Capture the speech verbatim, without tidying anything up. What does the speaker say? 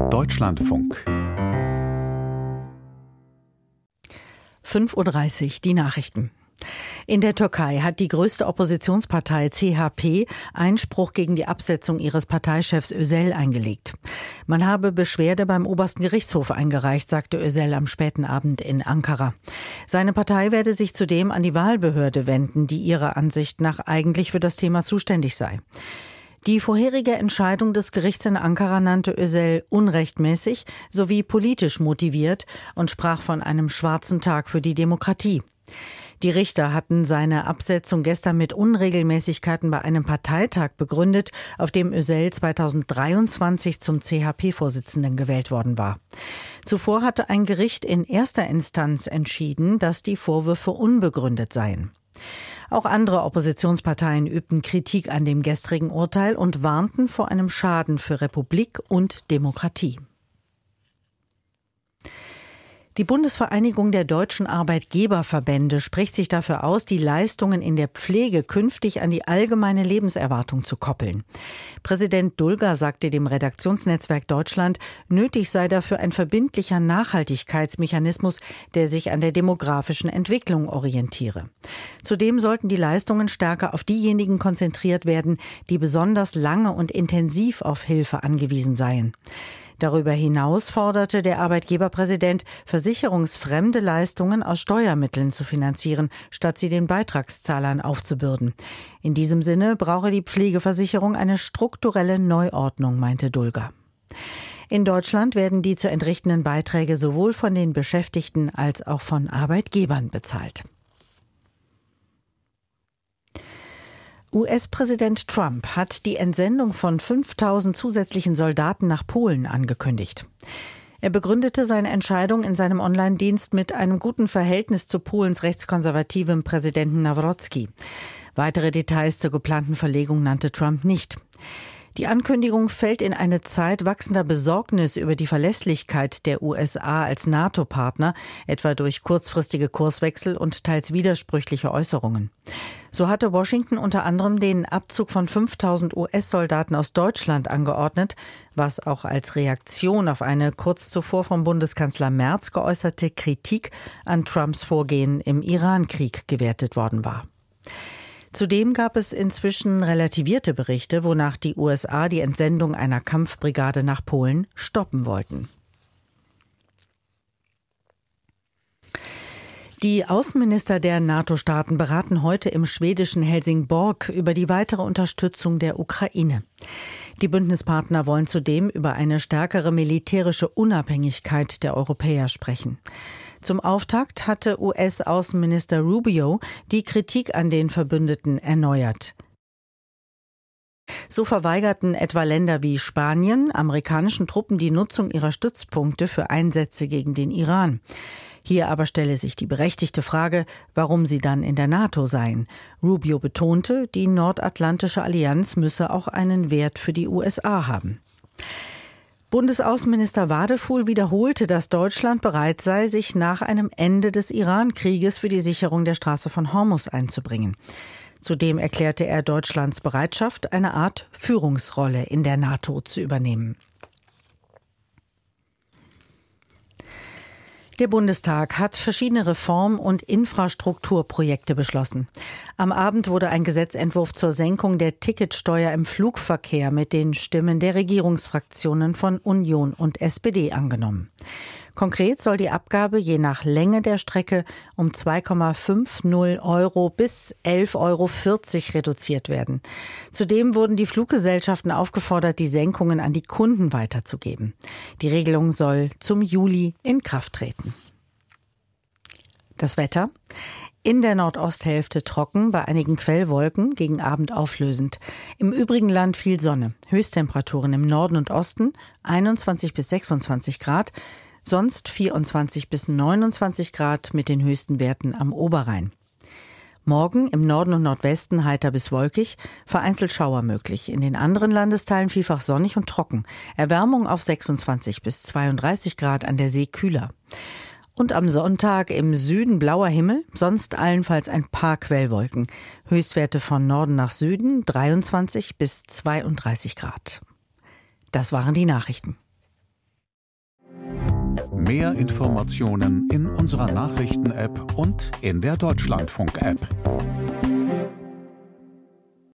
Deutschlandfunk. fünf Uhr dreißig, die Nachrichten. In der Türkei hat die größte Oppositionspartei C H P Einspruch gegen die Absetzung ihres Parteichefs Özel eingelegt. Man habe Beschwerde beim obersten Gerichtshof eingereicht, sagte Özel am späten Abend in Ankara. Seine Partei werde sich zudem an die Wahlbehörde wenden, die ihrer Ansicht nach eigentlich für das Thema zuständig sei. Die vorherige Entscheidung des Gerichts in Ankara nannte Özel unrechtmäßig sowie politisch motiviert und sprach von einem schwarzen Tag für die Demokratie. Die Richter hatten seine Absetzung gestern mit Unregelmäßigkeiten bei einem Parteitag begründet, auf dem Özel zweitausenddreiundzwanzig zum C H P-Vorsitzenden gewählt worden war. Zuvor hatte ein Gericht in erster Instanz entschieden, dass die Vorwürfe unbegründet seien. Auch andere Oppositionsparteien übten Kritik an dem gestrigen Urteil und warnten vor einem Schaden für Republik und Demokratie. Die Bundesvereinigung der deutschen Arbeitgeberverbände spricht sich dafür aus, die Leistungen in der Pflege künftig an die allgemeine Lebenserwartung zu koppeln. Präsident Dulger sagte dem Redaktionsnetzwerk Deutschland, nötig sei dafür ein verbindlicher Nachhaltigkeitsmechanismus, der sich an der demografischen Entwicklung orientiere. Zudem sollten die Leistungen stärker auf diejenigen konzentriert werden, die besonders lange und intensiv auf Hilfe angewiesen seien. Darüber hinaus forderte der Arbeitgeberpräsident, versicherungsfremde Leistungen aus Steuermitteln zu finanzieren, statt sie den Beitragszahlern aufzubürden. In diesem Sinne brauche die Pflegeversicherung eine strukturelle Neuordnung, meinte Dulger. In Deutschland werden die zu entrichtenden Beiträge sowohl von den Beschäftigten als auch von Arbeitgebern bezahlt. U S-Präsident Trump hat die Entsendung von fünftausend zusätzlichen Soldaten nach Polen angekündigt. Er begründete seine Entscheidung in seinem Online-Dienst mit einem guten Verhältnis zu Polens rechtskonservativem Präsidenten Nawrocki. Weitere Details zur geplanten Verlegung nannte Trump nicht. Die Ankündigung fällt in eine Zeit wachsender Besorgnis über die Verlässlichkeit der U S A als NATO-Partner, etwa durch kurzfristige Kurswechsel und teils widersprüchliche Äußerungen. So hatte Washington unter anderem den Abzug von fünftausend U S-Soldaten aus Deutschland angeordnet, was auch als Reaktion auf eine kurz zuvor vom Bundeskanzler Merz geäußerte Kritik an Trumps Vorgehen im Iran-Krieg gewertet worden war. Zudem gab es inzwischen relativierte Berichte, wonach die U S A die Entsendung einer Kampfbrigade nach Polen stoppen wollten. Die Außenminister der NATO-Staaten beraten heute im schwedischen Helsingborg über die weitere Unterstützung der Ukraine. Die Bündnispartner wollen zudem über eine stärkere militärische Unabhängigkeit der Europäer sprechen. Zum Auftakt hatte U S-Außenminister Rubio die Kritik an den Verbündeten erneuert. So verweigerten etwa Länder wie Spanien amerikanischen Truppen die Nutzung ihrer Stützpunkte für Einsätze gegen den Iran. Hier aber stelle sich die berechtigte Frage, warum sie dann in der NATO seien. Rubio betonte, die Nordatlantische Allianz müsse auch einen Wert für die U S A haben. Bundesaußenminister Wadefuhl wiederholte, dass Deutschland bereit sei, sich nach einem Ende des Iran-Krieges für die Sicherung der Straße von Hormuz einzubringen. Zudem erklärte er Deutschlands Bereitschaft, eine Art Führungsrolle in der NATO zu übernehmen. Der Bundestag hat verschiedene Reform- und Infrastrukturprojekte beschlossen. Am Abend wurde ein Gesetzentwurf zur Senkung der Ticketsteuer im Flugverkehr mit den Stimmen der Regierungsfraktionen von Union und S P D angenommen. Konkret soll die Abgabe je nach Länge der Strecke um zwei Komma fünfzig Euro bis elf Euro vierzig reduziert werden. Zudem wurden die Fluggesellschaften aufgefordert, die Senkungen an die Kunden weiterzugeben. Die Regelung soll zum Juli in Kraft treten. Das Wetter. In der Nordosthälfte trocken, bei einigen Quellwolken, gegen Abend auflösend. Im übrigen Land viel Sonne. Höchsttemperaturen im Norden und Osten einundzwanzig bis sechsundzwanzig Grad. Sonst vierundzwanzig bis neunundzwanzig Grad mit den höchsten Werten am Oberrhein. Morgen im Norden und Nordwesten heiter bis wolkig, vereinzelt Schauer möglich. In den anderen Landesteilen vielfach sonnig und trocken. Erwärmung auf sechsundzwanzig bis zweiunddreißig Grad, an der See kühler. Und am Sonntag im Süden blauer Himmel, sonst allenfalls ein paar Quellwolken. Höchstwerte von Norden nach Süden dreiundzwanzig bis zweiunddreißig Grad. Das waren die Nachrichten. Mehr Informationen in unserer Nachrichten-App und in der Deutschlandfunk-App.